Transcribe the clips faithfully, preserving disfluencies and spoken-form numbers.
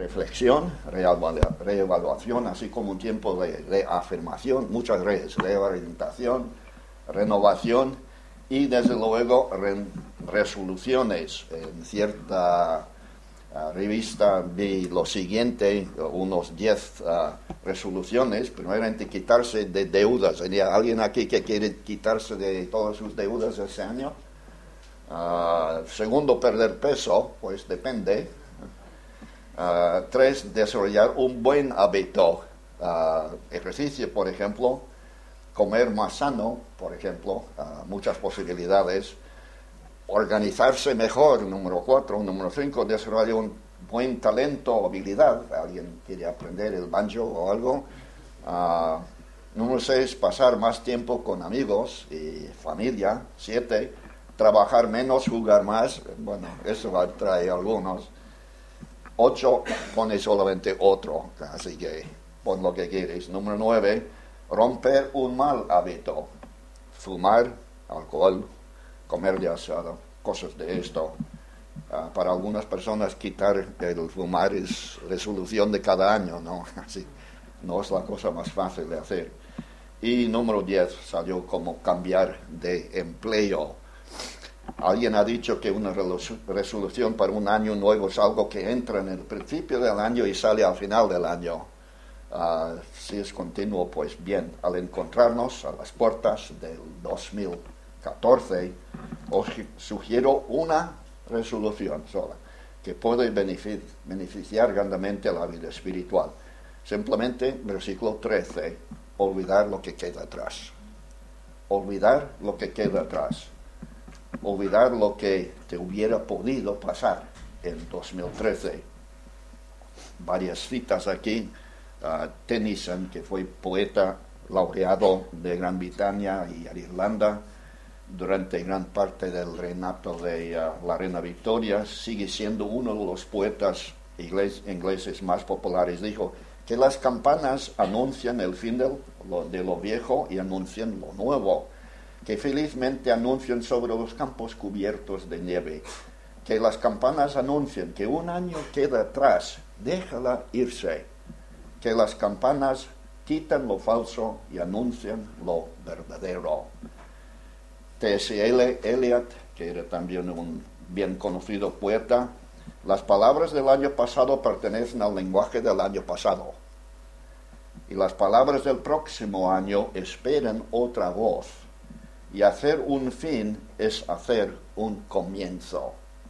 reflexión, reevalu- reevaluación, así como un tiempo de reafirmación, muchas redes, reorientación, renovación y desde luego re- resoluciones. En cierta uh, revista vi lo siguiente, unos diez uh, resoluciones. Primeramente, quitarse de deudas. ¿Hay alguien aquí que quiere quitarse de todas sus deudas ese año? Uh, segundo, perder peso, pues depende. Uh, tres, desarrollar un buen hábito, uh, ejercicio, por ejemplo, comer más sano, por ejemplo, uh, muchas posibilidades. Organizarse mejor, número cuatro. Número cinco, desarrollar un buen talento o habilidad. ¿Alguien quiere aprender el banjo o algo? Uh, número seis, pasar más tiempo con amigos y familia. Siete, trabajar menos, jugar más. Bueno, eso va a traer algunos. Ocho, pone solamente otro, así que pon lo que quieres. Número nueve, romper un mal hábito. Fumar, alcohol, comer demasiado, cosas de esto. Uh, para algunas personas quitar el fumar es resolución de cada año, ¿no? Así, no es la cosa más fácil de hacer. Y número diez, salió como cambiar de empleo. Alguien ha dicho que una resolución para un año nuevo es algo que entra en el principio del año y sale al final del año. Uh, si es continuo, pues bien. Al encontrarnos a las puertas del dos mil catorce, os sugiero una resolución sola que puede beneficiar grandemente a la vida espiritual. Simplemente, versículo trece, olvidar lo que queda atrás. Olvidar lo que queda atrás. Olvidar lo que te hubiera podido pasar en dos mil trece. Varias citas aquí. Uh, Tennyson, que fue poeta laureado de Gran Bretaña y Irlanda durante gran parte del reinato de uh, la reina Victoria, sigue siendo uno de los poetas ingles, ingleses más populares. Dijo que las campanas anuncian el fin de lo, de lo viejo y anuncian lo nuevo, que felizmente anuncian sobre los campos cubiertos de nieve, que las campanas anuncian que un año queda atrás, déjala irse, que las campanas quitan lo falso y anuncian lo verdadero. T S Eliot, que era también un bien conocido poeta, las palabras del año pasado pertenecen al lenguaje del año pasado, y las palabras del próximo año esperan otra voz. Y hacer un fin es hacer un comienzo.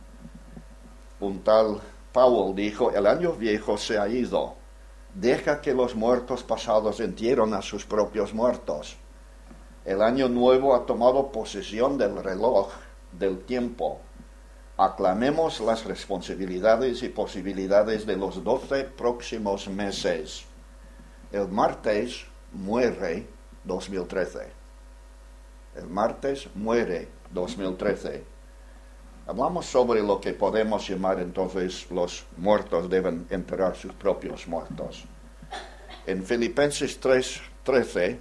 Un tal Powell dijo, el año viejo se ha ido. Deja que los muertos pasados entierren a sus propios muertos. El año nuevo ha tomado posesión del reloj del tiempo. Aclamemos las responsabilidades y posibilidades de los doce próximos meses. El martes muere dos mil trece. El martes muere dos mil trece. Hablamos sobre lo que podemos llamar entonces los muertos deben enterrar sus propios muertos. En Filipenses tres trece,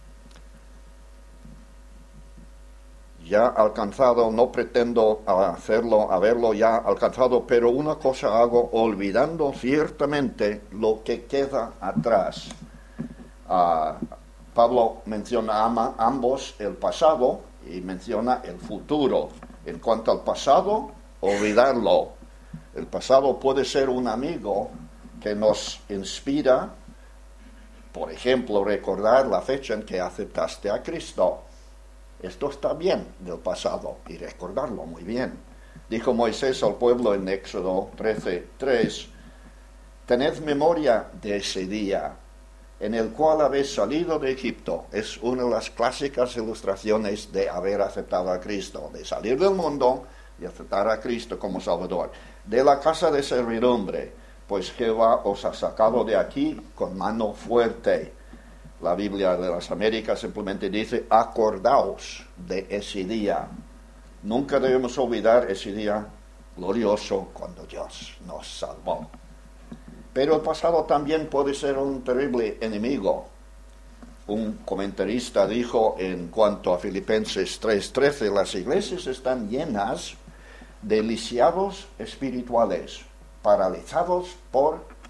ya alcanzado, no pretendo hacerlo, haberlo ya alcanzado, pero una cosa hago, olvidando ciertamente lo que queda atrás. Uh, Pablo menciona ama, ambos el pasado y menciona el futuro. En cuanto al pasado, olvidarlo. El pasado puede ser un amigo que nos inspira, por ejemplo, recordar la fecha en que aceptaste a Cristo. Esto está bien del pasado y recordarlo muy bien. Dijo Moisés al pueblo en Éxodo trece tres, tened memoria de ese día en el cual habéis salido de Egipto. Es una de las clásicas ilustraciones de haber aceptado a Cristo, de salir del mundo y aceptar a Cristo como Salvador. De la casa de servidumbre, pues Jehová os ha sacado de aquí con mano fuerte. La Biblia de las Américas simplemente dice, acordaos de ese día. Nunca debemos olvidar ese día glorioso cuando Dios nos salvó. Pero el pasado también puede ser un terrible enemigo. Un comentarista dijo en cuanto a Filipenses tres trece, las iglesias están llenas de lisiados espirituales, paralizados por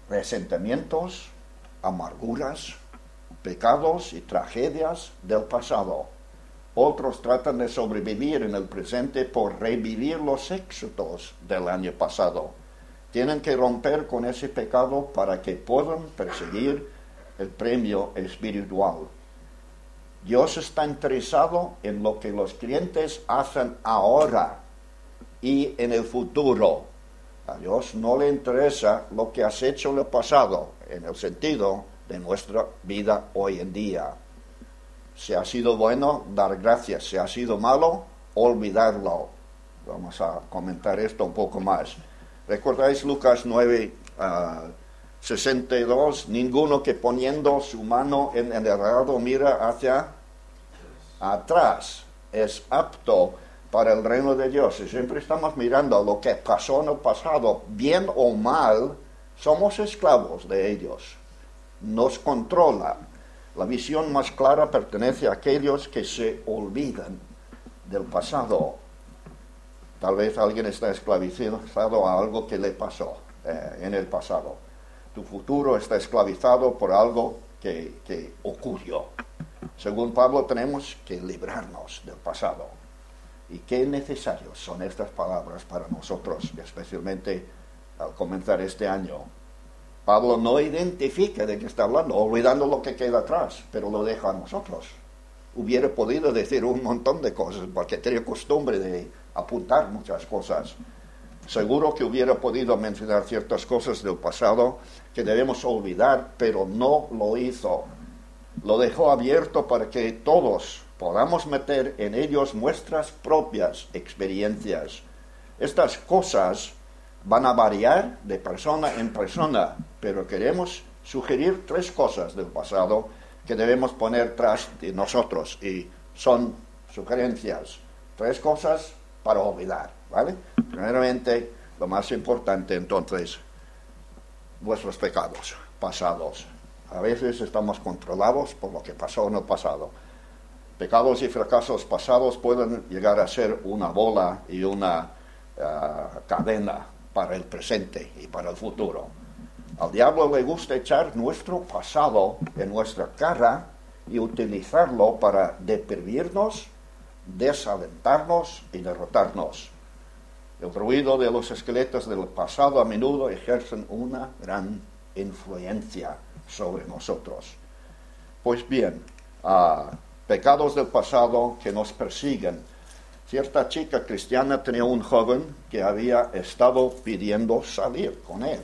resentimientos, amarguras, pecados y tragedias del pasado. Otros tratan de sobrevivir en el presente por revivir los éxitos del año pasado. Tienen que romper con ese pecado para que puedan perseguir el premio espiritual. Dios está interesado en lo que los creyentes hacen ahora y en el futuro. A Dios no le interesa lo que has hecho en el pasado, en el sentido de nuestra vida hoy en día. Si ha sido bueno, dar gracias. Si ha sido malo, olvidarlo. Vamos a comentar esto un poco más. ¿Recordáis Lucas nueve, uh, sesenta y dos? Ninguno que poniendo su mano en el arado mira hacia atrás es apto para el reino de Dios. Y siempre estamos mirando lo que pasó en el pasado, bien o mal, somos esclavos de ellos. Nos controla. La visión más clara pertenece a aquellos que se olvidan del pasado. Tal vez alguien está esclavizado a algo que le pasó eh, en el pasado. Tu futuro está esclavizado por algo que, que ocurrió. Según Pablo, tenemos que librarnos del pasado. Y qué necesarios son estas palabras para nosotros, especialmente al comenzar este año. Pablo no identifica de qué está hablando, olvidando lo que queda atrás, pero lo deja a nosotros. Hubiera podido decir un montón de cosas, porque tenía costumbre de apuntar muchas cosas. Seguro que hubiera podido mencionar ciertas cosas del pasado que debemos olvidar, pero no lo hizo. Lo dejó abierto para que todos podamos meter en ellos nuestras propias experiencias. Estas cosas van a variar de persona en persona, pero queremos sugerir tres cosas del pasado que debemos poner tras de nosotros, y son sugerencias. Tres cosas para olvidar, ¿vale? Primeramente, lo más importante, entonces, vuestros pecados pasados. A veces estamos controlados por lo que pasó en el pasado. Pecados y fracasos pasados pueden llegar a ser una bola y una uh, cadena para el presente y para el futuro. Al diablo le gusta echar nuestro pasado en nuestra cara y utilizarlo para deprimirnos, desalentarnos y derrotarnos. El ruido de los esqueletos del pasado a menudo ejercen una gran influencia sobre nosotros. Pues bien, uh, pecados del pasado que nos persiguen. Cierta chica cristiana tenía un joven que había estado pidiendo salir con él.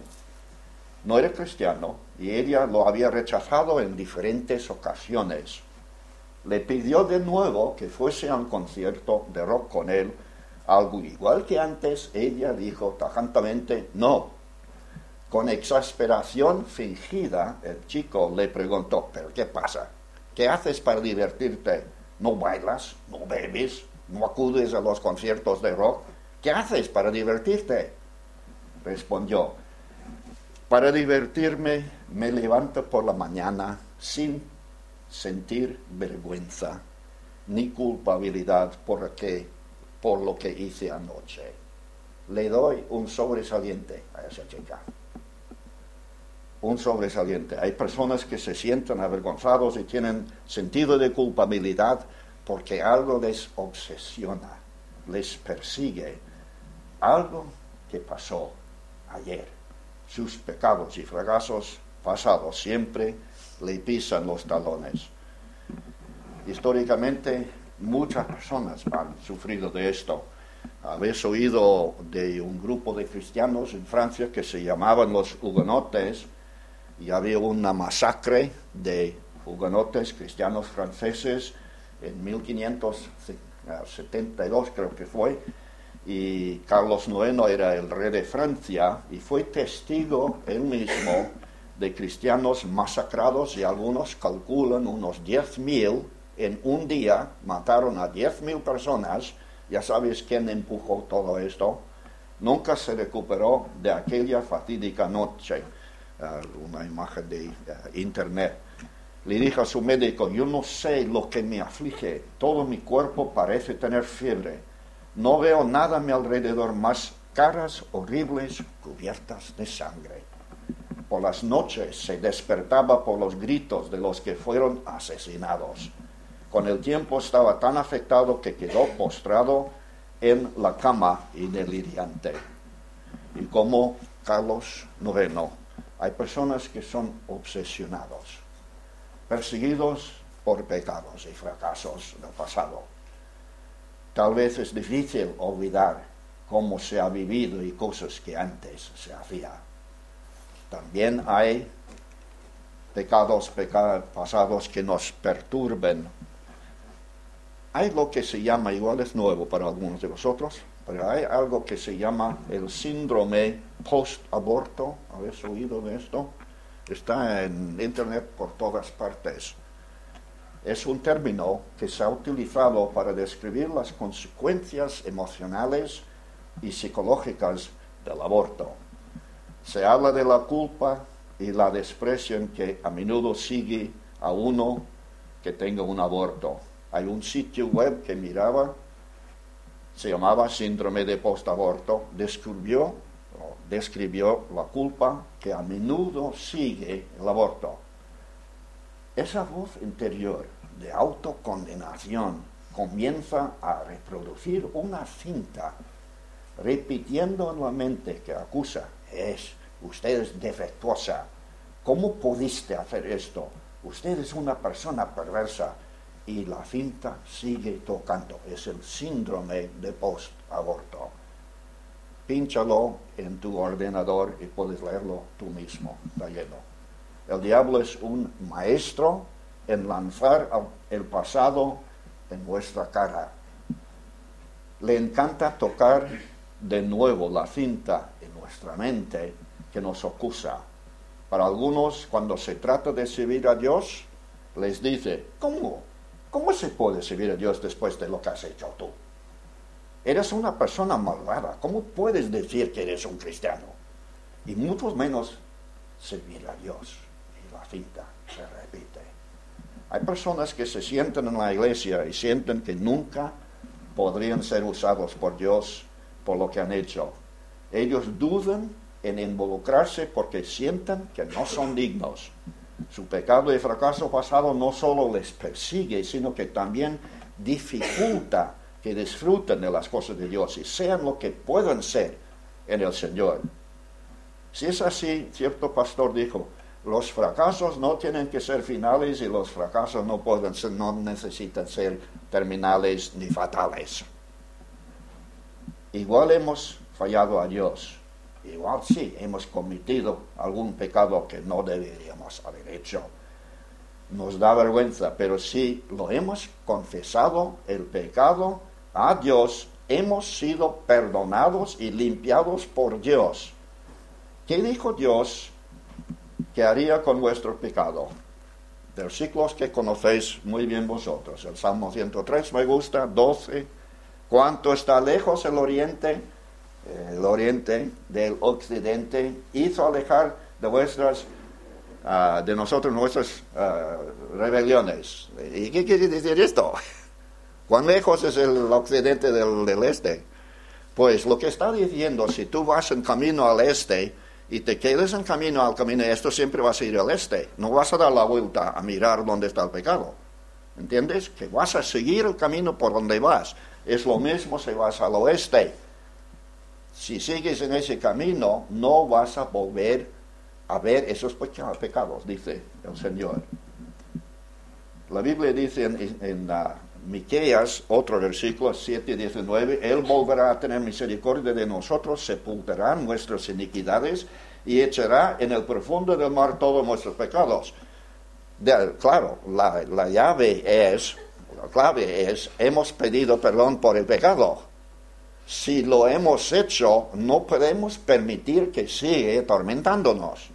No era cristiano y ella lo había rechazado en diferentes ocasiones. Le pidió de nuevo que fuese a un concierto de rock con él. Algo igual que antes, ella dijo tajantemente no. Con exasperación fingida, el chico le preguntó, ¿pero qué pasa? ¿Qué haces para divertirte? ¿No bailas? ¿No bebes? ¿No acudes a los conciertos de rock? ¿Qué haces para divertirte? Respondió, para divertirme me levanto por la mañana sin sentir vergüenza ni culpabilidad por, que, por lo que hice anoche. Le doy un sobresaliente a esa chica. Un sobresaliente. Hay personas que se sienten avergonzados y tienen sentido de culpabilidad porque algo les obsesiona, les persigue, algo que pasó ayer. Sus pecados y fracasos pasados siempre le pisan los talones. Históricamente, muchas personas han sufrido de esto. Habéis oído de un grupo de cristianos en Francia que se llamaban los hugonotes, y había una masacre de hugonotes cristianos franceses en mil quinientos setenta y dos, creo que fue, y Carlos noveno era el rey de Francia y fue testigo él mismo de cristianos masacrados, y algunos calculan unos diez mil en un día. Mataron a diez mil personas. Ya sabéis quién empujó todo esto. Nunca se recuperó de aquella fatídica noche. Uh, una imagen de uh, internet. Le dije a su médico, yo no sé lo que me aflige, todo mi cuerpo parece tener fiebre, no veo nada a mi alrededor más caras horribles cubiertas de sangre. por las noches se despertaba por los gritos de los que fueron asesinados. Con el tiempo estaba tan afectado que quedó postrado en la cama y delirante. Y como Carlos noveno, hay personas que son obsesionados, perseguidos por pecados y fracasos del pasado. Tal vez es difícil olvidar cómo se ha vivido y cosas que antes se hacía. También hay pecados peca- pasados que nos perturben. Hay lo que se llama, igual es nuevo para algunos de vosotros, pero hay algo que se llama el síndrome post-aborto. ¿Habéis oído de esto? Está en internet por todas partes. Es un término que se ha utilizado para describir las consecuencias emocionales y psicológicas del aborto. Se habla de la culpa y la desprecio que a menudo sigue a uno que tenga un aborto. Hay un sitio web que miraba, se llamaba Síndrome de Postaborto, describió, o describió la culpa que a menudo sigue el aborto. Esa voz interior de autocondenación comienza a reproducir una cinta, repitiendo en la mente que acusa, es, usted es defectuosa, ¿cómo pudiste hacer esto? Usted es una persona perversa. Y la cinta sigue tocando. Es el síndrome de post-aborto. Pínchalo en tu ordenador y puedes leerlo tú mismo. Está lleno. El diablo es un maestro en lanzar el pasado en nuestra cara. Le encanta tocar de nuevo la cinta en nuestra mente que nos acusa. Para algunos, cuando se trata de servir a Dios, les dice, ¿cómo? ¿Cómo se puede servir a Dios después de lo que has hecho tú? Eres una persona malvada. ¿Cómo puedes decir que eres un cristiano? Y mucho menos servir a Dios. Y la cinta se repite. Hay personas que se sientan en la iglesia y sienten que nunca podrían ser usados por Dios por lo que han hecho. Ellos dudan en involucrarse porque sienten que no son dignos. Su pecado y fracaso pasado no solo les persigue, sino que también dificulta que disfruten de las cosas de Dios y sean lo que puedan ser en el Señor. Si es así, cierto pastor dijo, los fracasos no tienen que ser finales y los fracasos no pueden ser, no necesitan ser terminales ni fatales. Igual hemos fallado a Dios. Igual sí, hemos cometido algún pecado que no deberíamos haber hecho. Nos da vergüenza, pero si lo hemos confesado, el pecado a Dios, hemos sido perdonados y limpiados por Dios. ¿Qué dijo Dios que haría con vuestro pecado? Versículos que conocéis muy bien vosotros. El Salmo ciento tres me gusta, doce. ¿Cuánto está lejos el oriente? El oriente del occidente, hizo alejar de vuestras, uh, de nosotros nuestras uh, rebeliones. ¿Y qué quiere decir esto? ¿Cuán lejos es el occidente del, del este? Pues lo que está diciendo, si tú vas en camino al este y te quedas en camino al camino, esto siempre vas a ir al este. No vas a dar la vuelta a mirar dónde está el pecado. ¿Entiendes? Que vas a seguir el camino por donde vas. Es lo mismo si vas al oeste. Si sigues en ese camino, no vas a volver a ver esos pecados, dice el Señor. La Biblia dice en, en uh, Miqueas, otro versículo, siete diecinueve, Él volverá a tener misericordia de nosotros, sepultará nuestras iniquidades y echará en el profundo del mar todos nuestros pecados. De, claro, la, la llave es, la clave es, hemos pedido perdón por el pecado. Si lo hemos hecho, no podemos permitir que siga atormentándonos.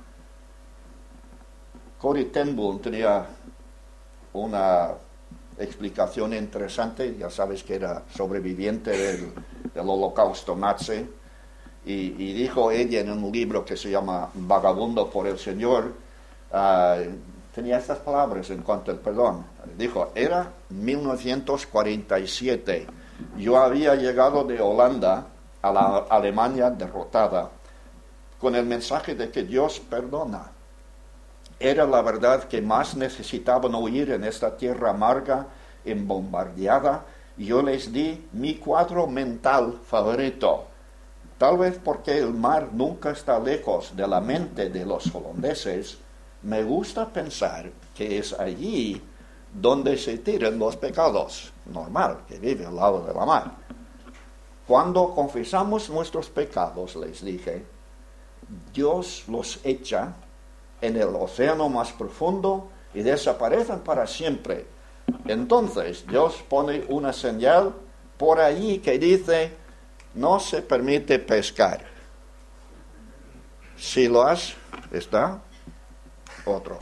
Corrie ten Boom tenía una explicación interesante, ya sabes que era sobreviviente del, del holocausto nazi, y, y dijo ella en un libro que se llama Vagabundo por el Señor, uh, tenía estas palabras en cuanto al perdón. Dijo, era mil novecientos cuarenta y siete. Yo había llegado de Holanda a la Alemania derrotada. con el mensaje de que Dios perdona. Era la verdad que más necesitaban oír en esta tierra amarga, embombardeada, y yo les di mi cuadro mental favorito. Tal vez porque el mar nunca está lejos de la mente de los holandeses, me gusta pensar que es allí donde se tiran los pecados. Normal, que vive al lado de la mar. Cuando confesamos nuestros pecados, les dije, Dios los echa en el océano más profundo y desaparecen para siempre. Entonces Dios pone una señal por allí que dice, no se permite pescar. Si lo has, está otro.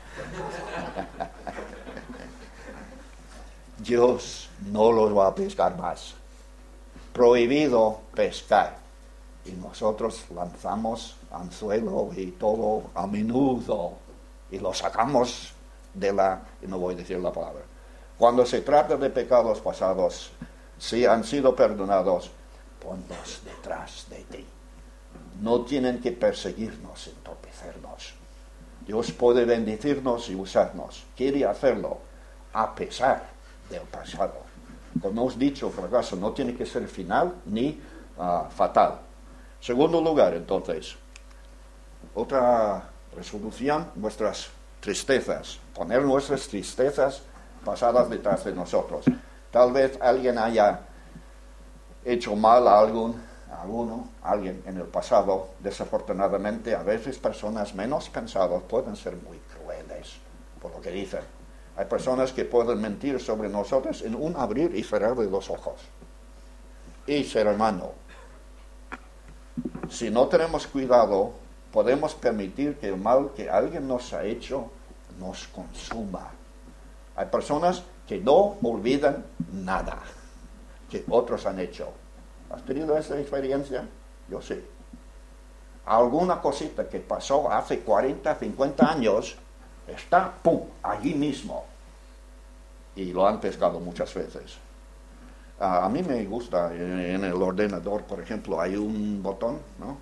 Dios no los va a pescar más. Prohibido pescar. Y nosotros lanzamos anzuelo y todo a menudo y lo sacamos de la, y no voy a decir la palabra. Cuando se trata de pecados pasados, si han sido perdonados, ponlos detrás de ti. No tienen que perseguirnos, entorpecernos. Dios puede bendecirnos y usarnos. Quiere hacerlo a pesar del pasado. Como hemos dicho, el fracaso no tiene que ser final ni uh, fatal. Segundo lugar, entonces, otra resolución, nuestras tristezas. Poner nuestras tristezas pasadas detrás de nosotros. Tal vez alguien haya hecho mal a algún, a alguno, alguien en el pasado. Desafortunadamente, a veces personas menos pensadas pueden ser muy crueles, por lo que dicen. Hay personas que pueden mentir sobre nosotros en un abrir y cerrar de los ojos. Y ser hermano, si no tenemos cuidado, podemos permitir que el mal que alguien nos ha hecho nos consuma. Hay personas que no olvidan nada que otros han hecho. ¿Has tenido esa experiencia? Yo sí. Alguna cosita que pasó hace cuarenta, cincuenta años está, pum, allí mismo. Y lo han pescado muchas veces. Uh, a mí me gusta, en, en el ordenador, por ejemplo, hay un botón, ¿no?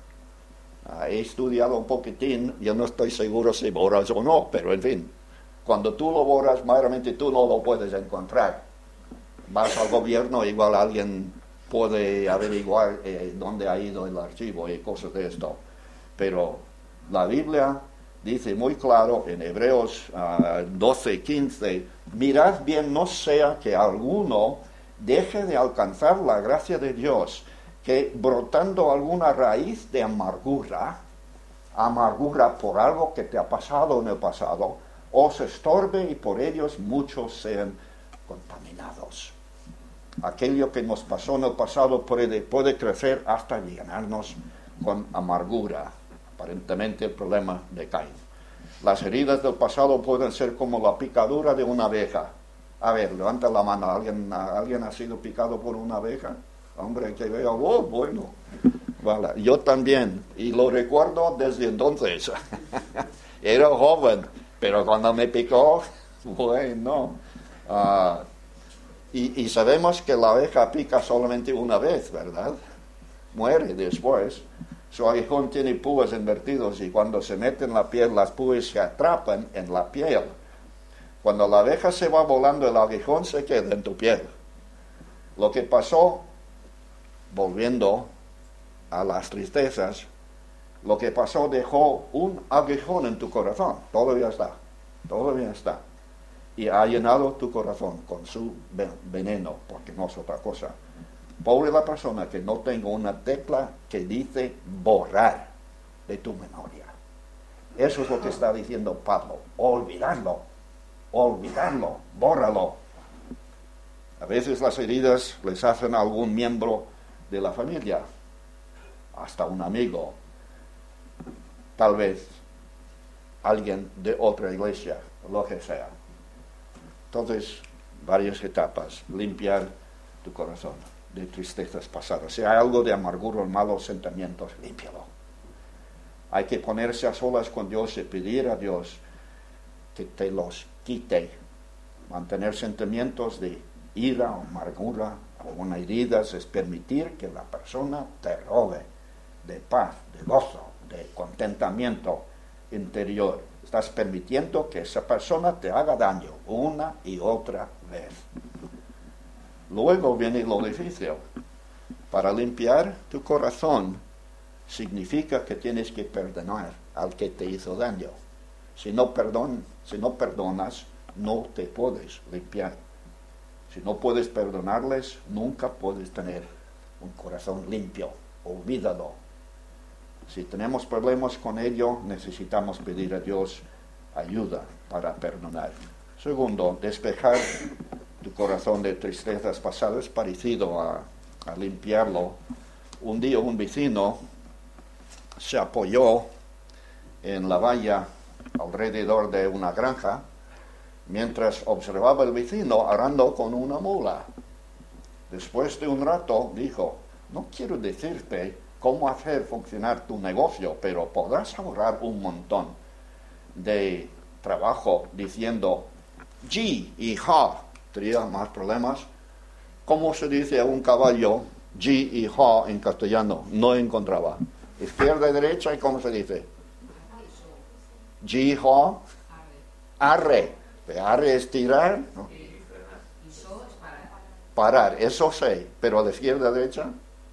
Uh, he estudiado un poquitín, yo no estoy seguro si borras o no, pero en fin, cuando tú lo borras, mayormente tú no lo puedes encontrar. Vas al gobierno, igual alguien puede averiguar eh, dónde ha ido el archivo y cosas de esto. Pero la Biblia dice muy claro en Hebreos uh, doce, quince, mirad bien no sea que alguno deje de alcanzar la gracia de Dios, que brotando alguna raíz de amargura, amargura por algo que te ha pasado en el pasado, os estorbe y por ellos muchos sean contaminados. Aquello que nos pasó en el pasado puede, puede crecer hasta llenarnos con amargura. Aparentemente el problema de Caín. Las heridas del pasado pueden ser como la picadura de una abeja. A ver, levanta la mano. ¿Alguien, ¿alguien ha sido picado por una abeja? Hombre, que vea, oh, bueno. Vale, yo también. Y lo recuerdo desde entonces. Era joven, pero cuando me picó, bueno. Uh, y, y sabemos que la abeja pica solamente una vez, ¿verdad? Muere después. Su aguijón tiene púas invertidos y cuando se mete en la piel, las púas se atrapan en la piel. Cuando la abeja se va volando, el aguijón se queda en tu piel. Lo que pasó, volviendo a las tristezas, lo que pasó dejó un aguijón en tu corazón. Todavía está, todavía está. Y ha llenado tu corazón con su veneno, porque no es otra cosa. Pobre la persona que no tenga una tecla que dice borrar de tu memoria. Eso es lo que está diciendo Pablo. Olvidarlo. Olvidarlo. Bórralo. A veces las heridas les hacen a algún miembro de la familia. Hasta un amigo. Tal vez alguien de otra iglesia. Lo que sea. Entonces, varias etapas. Limpiar tu corazón de tristezas pasadas. Si hay algo de amargura o malos sentimientos, límpialo. Hay que ponerse a solas con Dios y pedir a Dios que te los quite. Mantener sentimientos de ira o amargura o una herida es permitir que la persona te robe de paz, de gozo, de contentamiento interior. Estás permitiendo que esa persona te haga daño una y otra vez. Luego viene lo difícil. Para limpiar tu corazón significa que tienes que perdonar al que te hizo daño. Si no, perdon, si no perdonas, no te puedes limpiar. Si no puedes perdonarles, nunca puedes tener un corazón limpio. Olvídalo. Si tenemos problemas con ello, necesitamos pedir a Dios ayuda para perdonar. Segundo, despejar tu corazón de tristezas pasadas, parecido a, a limpiarlo. Un día un vecino se apoyó en la valla alrededor de una granja, mientras observaba al vecino arando con una mula. Después de un rato dijo: no quiero decirte cómo hacer funcionar tu negocio, pero podrás ahorrar un montón de trabajo diciendo G y ja. Tendría más problemas. ¿Cómo se dice a un caballo G y ja en castellano? No encontraba. Izquierda y derecha, ¿y cómo se dice? G, ja, arre. Arre es tirar, ¿no? Parar, eso sé, pero a la izquierda y derecha.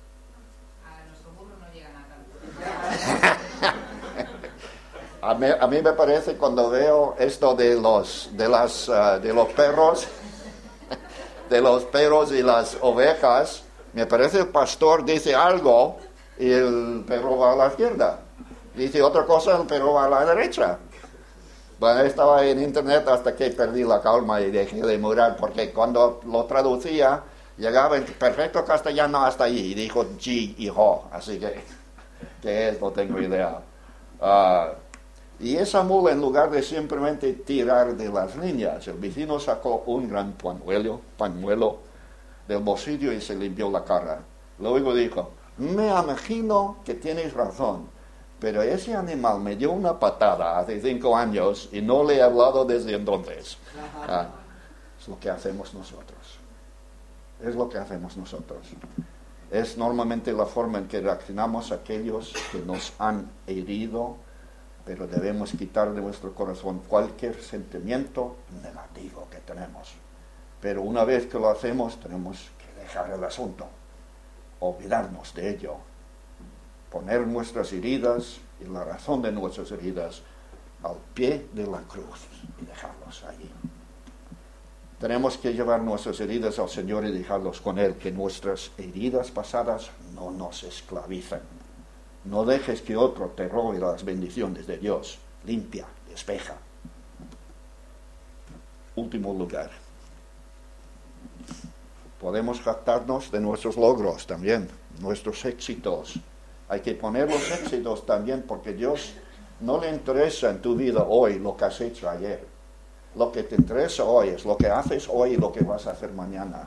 A mí, a mí me parece, cuando veo esto de los de las uh, de los perros, de los perros y las ovejas, me parece el pastor dice algo y el perro va a la izquierda. Dice otra cosa, el perro va a la derecha. Bueno, estaba en internet hasta que perdí la calma y dejé de mirar, porque cuando lo traducía llegaba en perfecto castellano hasta allí y dijo G y Ho, así que que es, no tengo idea. Uh, y esa mula, en lugar de simplemente tirar de las líneas, el vecino sacó un gran pañuelo, pañuelo del bolsillo y se limpió la cara. Luego dijo: me imagino que tienes razón, pero ese animal me dio una patada hace cinco años y no le he hablado desde entonces. Ah, es lo que hacemos nosotros. Es lo que hacemos nosotros. Es normalmente la forma en que reaccionamos a aquellos que nos han herido, pero debemos quitar de nuestro corazón cualquier sentimiento negativo que tenemos. Pero una vez que lo hacemos, tenemos que dejar el asunto, olvidarnos de ello, poner nuestras heridas y la razón de nuestras heridas al pie de la cruz y dejarlos allí. Tenemos que llevar nuestras heridas al Señor y dejarlos con Él, que nuestras heridas pasadas no nos esclavicen. No dejes que otro te robe las bendiciones de Dios. Limpia, despeja. Último lugar. Podemos jactarnos de nuestros logros también, nuestros éxitos. Hay que poner los éxitos también, porque Dios no le interesa en tu vida hoy lo que has hecho ayer. Lo que te interesa hoy es lo que haces hoy y lo que vas a hacer mañana.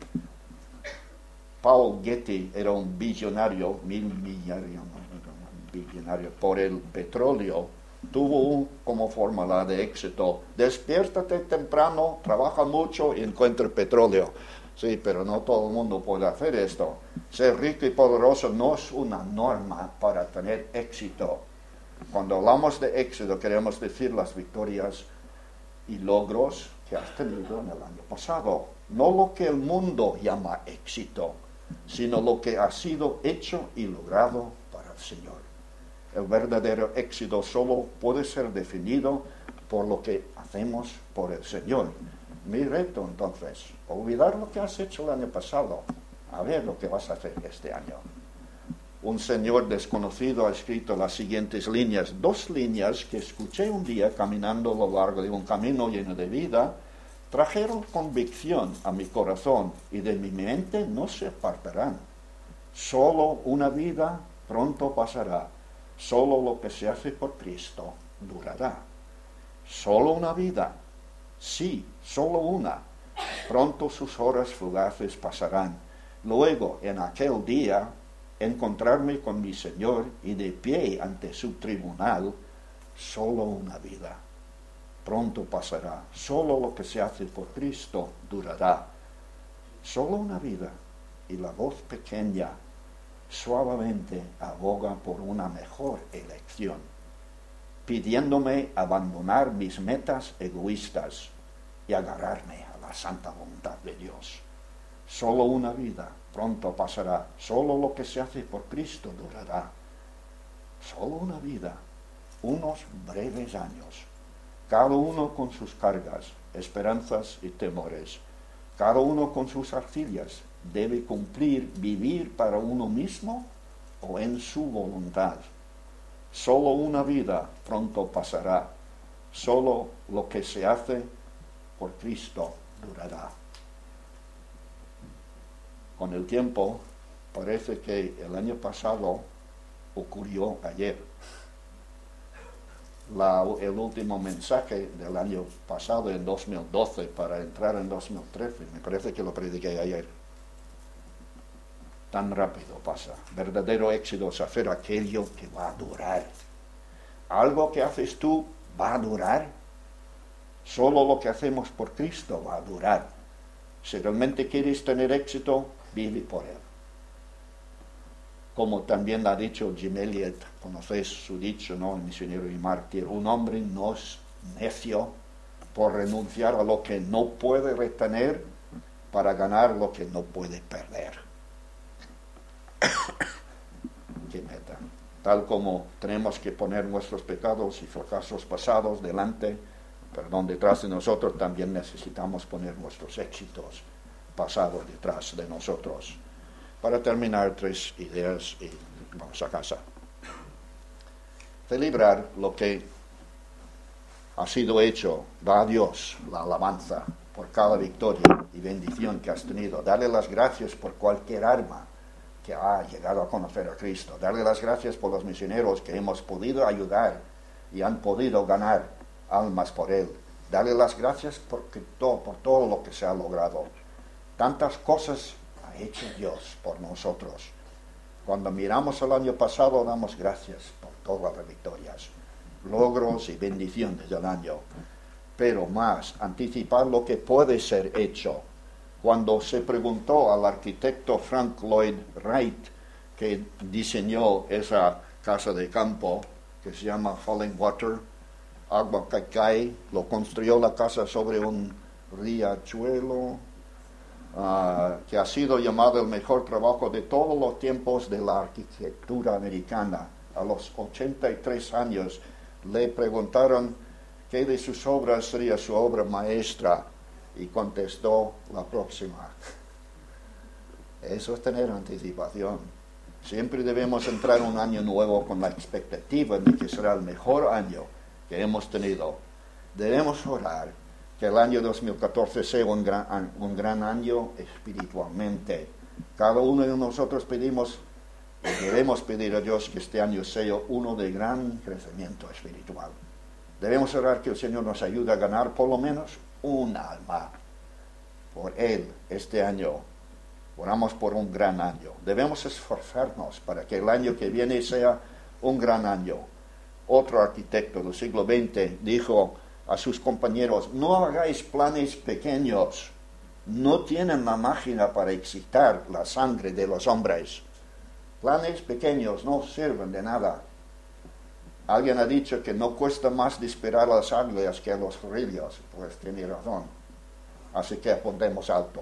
Paul Getty era un billonario, mil millonario, billonario por el petróleo. Tuvo como fórmula de éxito: despiértate temprano, trabaja mucho y encuentra petróleo. Sí, pero no todo el mundo puede hacer esto. Ser rico y poderoso no es una norma para tener éxito. Cuando hablamos de éxito, queremos decir las victorias y logros que has tenido en el año pasado. No lo que el mundo llama éxito, sino lo que ha sido hecho y logrado para el Señor. El verdadero éxito solo puede ser definido por lo que hacemos por el Señor. Mi reto, entonces, olvidar lo que has hecho el año pasado, a ver lo que vas a hacer este año. Un señor desconocido ha escrito las siguientes líneas, dos líneas que escuché un día caminando a lo largo de un camino lleno de vida, trajeron convicción a mi corazón y de mi mente no se apartarán. Solo una vida pronto pasará, solo lo que se hace por Cristo durará. Solo una vida, sí, solo una, pronto sus horas fugaces pasarán. Luego, en aquel día, encontrarme con mi Señor y de pie ante su tribunal, solo una vida. Pronto pasará, solo lo que se hace por Cristo durará. Solo una vida y la voz pequeña, suavemente aboga por una mejor elección, pidiéndome abandonar mis metas egoístas y agarrarme a la santa voluntad de Dios. Solo una vida pronto pasará, solo lo que se hace por Cristo durará. Solo una vida, unos breves años, cada uno con sus cargas, esperanzas y temores, cada uno con sus arcillas, debe cumplir, vivir para uno mismo o en su voluntad. Solo una vida pronto pasará, solo lo que se hace por Cristo durará. Con el tiempo, parece que el año pasado ocurrió ayer. La, el último mensaje del año pasado, en dos mil doce, para entrar en dos mil trece, me parece que lo prediqué ayer. Tan rápido pasa. Verdadero éxito es hacer aquello que va a durar. Algo que haces tú va a durar. Solo lo que hacemos por Cristo va a durar. Si realmente quieres tener éxito, vive por Él. Como también ha dicho Jim Elliot, conocéis su dicho, ¿no? El misionero y mártir: un hombre no es necio por renunciar a lo que no puede retener para ganar lo que no puede perder. Qué meta. Tal como tenemos que poner nuestros pecados y fracasos pasados delante, perdón, detrás de nosotros, también necesitamos poner nuestros éxitos pasados detrás de nosotros. Para terminar, tres ideas y vamos a casa. Celebrar lo que ha sido hecho, da a Dios la alabanza por cada victoria y bendición que has tenido. Darle las gracias por cualquier alma que ha llegado a conocer a Cristo. Darle las gracias por los misioneros que hemos podido ayudar y han podido ganar almas por Él. Darle las gracias porque todo, por todo lo que se ha logrado. Tantas cosas ha hecho Dios por nosotros. Cuando miramos el año pasado, damos gracias por todas las victorias, logros y bendiciones del año. Pero más, anticipar lo que puede ser hecho. Cuando se preguntó al arquitecto Frank Lloyd Wright, que diseñó esa casa de campo que se llama Falling Water, agua que cae, lo construyó la casa sobre un riachuelo, Uh, que ha sido llamado el mejor trabajo de todos los tiempos de la arquitectura americana. A los ochenta y tres años le preguntaron qué de sus obras sería su obra maestra y contestó: la próxima. Eso es tener anticipación. Siempre debemos entrar un año nuevo con la expectativa de que será el mejor año que hemos tenido. Debemos orar que el año dos mil catorce sea un gran, un gran año espiritualmente. Cada uno de nosotros pedimos, debemos pedir a Dios que este año sea uno de gran crecimiento espiritual. Debemos orar que el Señor nos ayude a ganar por lo menos un alma por Él este año. Oramos por un gran año. Debemos esforzarnos para que el año que viene sea un gran año. Otro arquitecto del siglo veinte dijo a sus compañeros: no hagáis planes pequeños, no tienen la máquina para excitar la sangre de los hombres. Planes pequeños no sirven de nada. Alguien ha dicho que no cuesta más disparar a las águilas que a los rillos. Pues tiene razón. Así que apuntemos alto.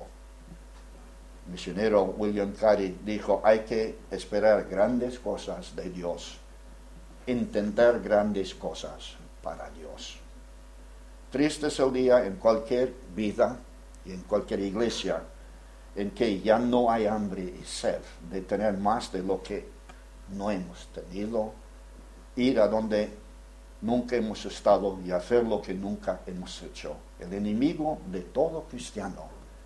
El misionero William Carey dijo: hay que esperar grandes cosas de Dios, intentar grandes cosas para Dios. Triste es el día en cualquier vida y en cualquier iglesia en que ya no hay hambre y sed de tener más de lo que no hemos tenido, ir a donde nunca hemos estado y hacer lo que nunca hemos hecho. El enemigo de todo cristiano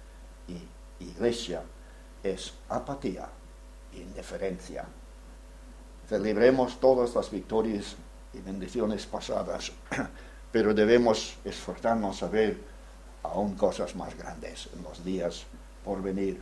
y iglesia es apatía e indiferencia. Celebremos todas las victorias y bendiciones pasadas, pero debemos esforzarnos a ver aún cosas más grandes en los días por venir.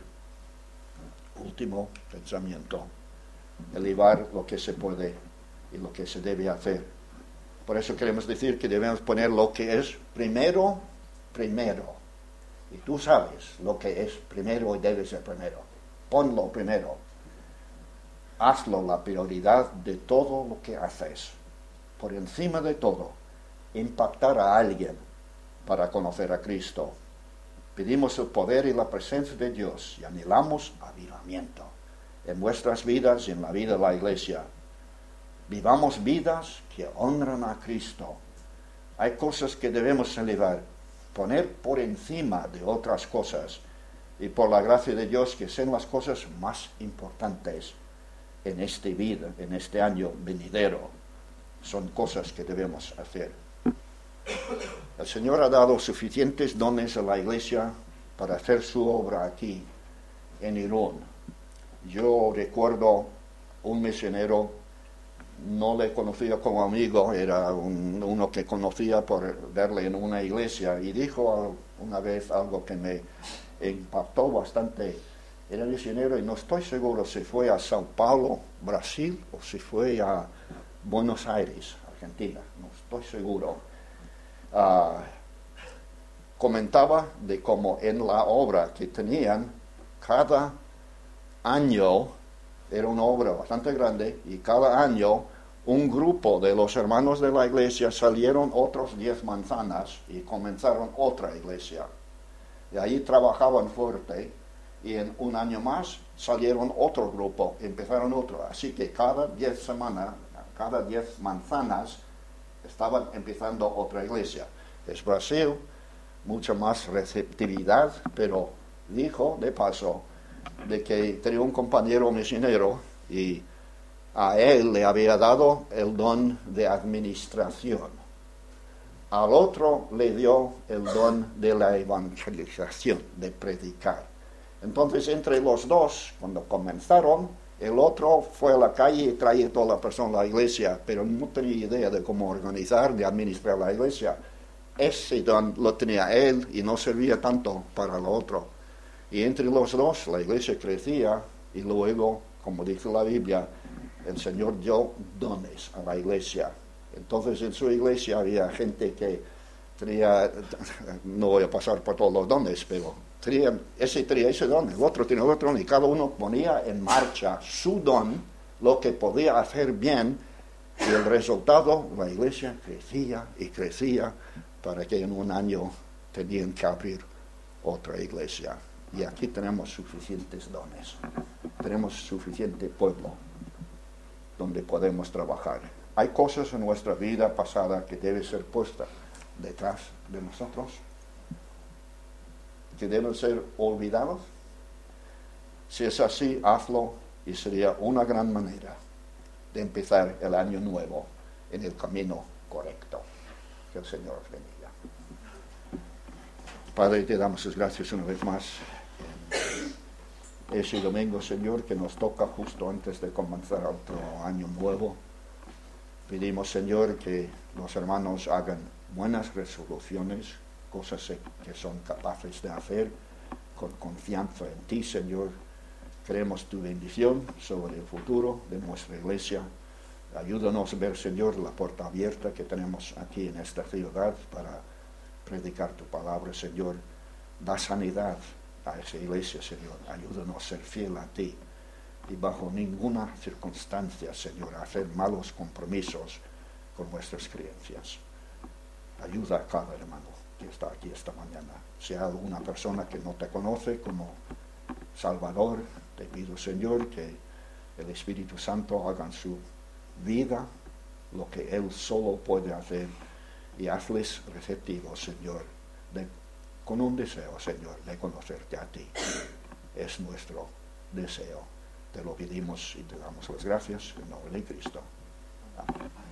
Último pensamiento: elevar lo que se puede y lo que se debe hacer. Por eso queremos decir que debemos poner lo que es primero, primero. Y tú sabes lo que es primero y debe ser primero. Ponlo primero. hazlo la prioridad de todo lo que haces. Por encima de todo, impactar a alguien para conocer a Cristo. Pedimos el poder y la presencia de Dios y anhelamos avivamiento en vuestras vidas y en la vida de la iglesia. Vivamos vidas que honran a Cristo. Hay cosas que debemos elevar, poner por encima de otras cosas, y por la gracia de Dios que sean las cosas más importantes en esta vida, en este año venidero. Son cosas que debemos hacer. El Señor ha dado suficientes dones a la iglesia para hacer su obra aquí en Irún. Yo recuerdo un misionero, no le conocía como amigo, era un, uno que conocía por verle en una iglesia, y dijo una vez algo que me impactó bastante. Era misionero y no estoy seguro si fue a Sao Paulo, Brasil, o si fue a Buenos Aires, Argentina, no estoy seguro. Uh, comentaba de cómo en la obra que tenían, cada año, era una obra bastante grande, y cada año un grupo de los hermanos de la iglesia salieron otros diez manzanas y comenzaron otra iglesia. Y ahí trabajaban fuerte, y en un año más salieron otro grupo, empezaron otro. Así que cada diez semanas, cada diez manzanas, estaban empezando otra iglesia. Es Brasil, mucha más receptividad, pero dijo de paso de que tenía un compañero misionero y a él le había dado el don de administración. Al otro le dio el don de la evangelización, de predicar. Entonces, entre los dos, cuando comenzaron, el otro fue a la calle y traía a toda la persona a la iglesia, pero no tenía idea de cómo organizar, de administrar la iglesia. Ese don lo tenía él y no servía tanto para el otro. Y entre los dos, la iglesia crecía, y luego, como dice la Biblia, el Señor dio dones a la iglesia. Entonces, en su iglesia había gente que tenía, no voy a pasar por todos los dones, pero tenía, ese tenía ese don, el otro tenía otro don, y cada uno ponía en marcha su don, lo que podía hacer bien, y el resultado, la iglesia crecía y crecía, para que en un año tenían que abrir otra iglesia. Y aquí tenemos suficientes dones, tenemos suficiente pueblo donde podemos trabajar. Hay cosas en nuestra vida pasada que deben ser puestas detrás de nosotros, que deben ser olvidados. Si es así, hazlo, y sería una gran manera de empezar el año nuevo en el camino correcto. Que el Señor os bendiga. Padre, te damos las gracias una vez más en ese domingo, Señor, que nos toca justo antes de comenzar otro año nuevo. Pedimos, Señor, que los hermanos hagan buenas resoluciones, cosas que son capaces de hacer con confianza en ti, Señor. Queremos tu bendición sobre el futuro de nuestra iglesia. Ayúdanos a ver, Señor, la puerta abierta que tenemos aquí en esta ciudad para predicar tu palabra, Señor. Da sanidad a esa iglesia, Señor. Ayúdanos a ser fiel a ti. Y bajo ninguna circunstancia, Señor, a hacer malos compromisos con nuestras creencias. Ayuda a cada hermano que está aquí esta mañana. Si hay alguna persona que no te conoce como Salvador, te pido, Señor, que el Espíritu Santo haga en su vida lo que Él solo puede hacer, y hazles receptivos, Señor, de, con un deseo, Señor, de conocerte a ti. Es nuestro deseo. Te lo pedimos y te damos las gracias en nombre de Cristo. Amén.